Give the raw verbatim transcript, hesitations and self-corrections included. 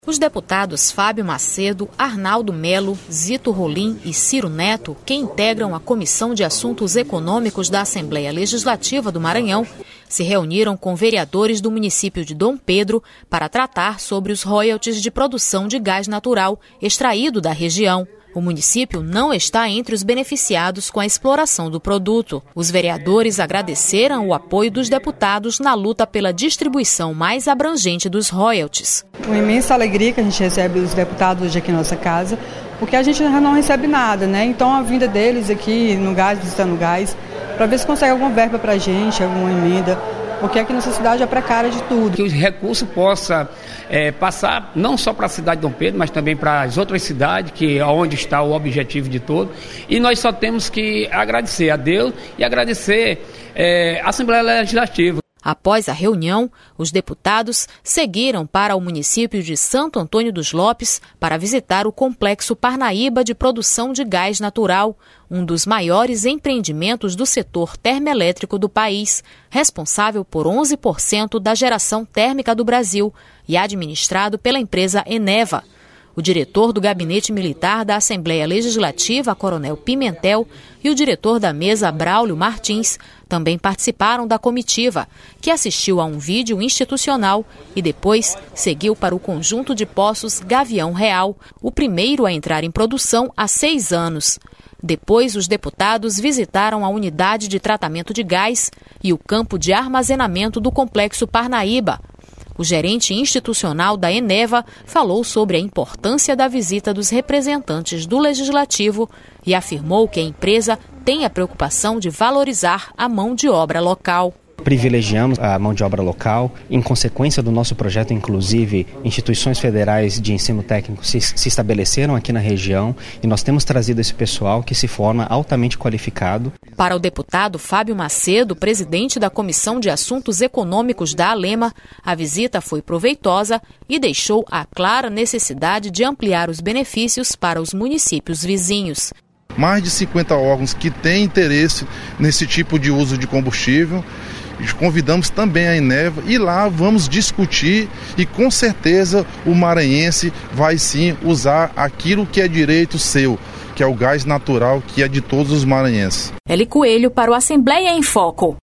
Os deputados Fábio Macedo, Arnaldo Melo, Zito Rolim e Ciro Neto, que integram a Comissão de Assuntos Econômicos da Assembleia Legislativa do Maranhão, se reuniram com vereadores do município de Dom Pedro para tratar sobre os royalties de produção de gás natural extraído da região. O município não está entre os beneficiados com a exploração do produto. Os vereadores agradeceram o apoio dos deputados na luta pela distribuição mais abrangente dos royalties. Uma imensa alegria que a gente recebe os deputados hoje aqui na nossa casa, porque a gente já não recebe nada, né? Então a vinda deles aqui no gás, visitando o gás, para ver se consegue alguma verba para a gente, alguma emenda, porque aqui nessa cidade é precária de tudo. Que os recursos possam é, passar não só para a cidade de Dom Pedro, mas também para as outras cidades, que é onde está o objetivo de todo. E nós só temos que agradecer a Deus e agradecer é, a Assembleia Legislativa. Após a reunião, os deputados seguiram para o município de Santo Antônio dos Lopes para visitar o Complexo Parnaíba de produção de gás natural, um dos maiores empreendimentos do setor termoelétrico do país, responsável por onze por cento da geração térmica do Brasil e administrado pela empresa Eneva. O diretor do Gabinete Militar da Assembleia Legislativa, Coronel Pimentel, e o diretor da mesa, Braulio Martins, também participaram da comitiva, que assistiu a um vídeo institucional e depois seguiu para o conjunto de poços Gavião Real, o primeiro a entrar em produção há seis anos. Depois, os deputados visitaram a unidade de tratamento de gás e o campo de armazenamento do Complexo Parnaíba. O gerente institucional da Eneva falou sobre a importância da visita dos representantes do Legislativo e afirmou que a empresa tem a preocupação de valorizar a mão de obra local. Privilegiamos a mão de obra local. Em consequência do nosso projeto, inclusive, instituições federais de ensino técnico se, se estabeleceram aqui na região e nós temos trazido esse pessoal que se forma altamente qualificado. Para o deputado Fábio Macedo, presidente da Comissão de Assuntos Econômicos da Alema, a visita foi proveitosa e deixou a clara necessidade de ampliar os benefícios para os municípios vizinhos. Mais de cinquenta órgãos que têm interesse nesse tipo de uso de combustível. Convidamos também a Eneva e lá vamos discutir e com certeza o maranhense vai sim usar aquilo que é direito seu, que é o gás natural, que é de todos os maranhenses. Eli Coelho para o Assembleia em Foco.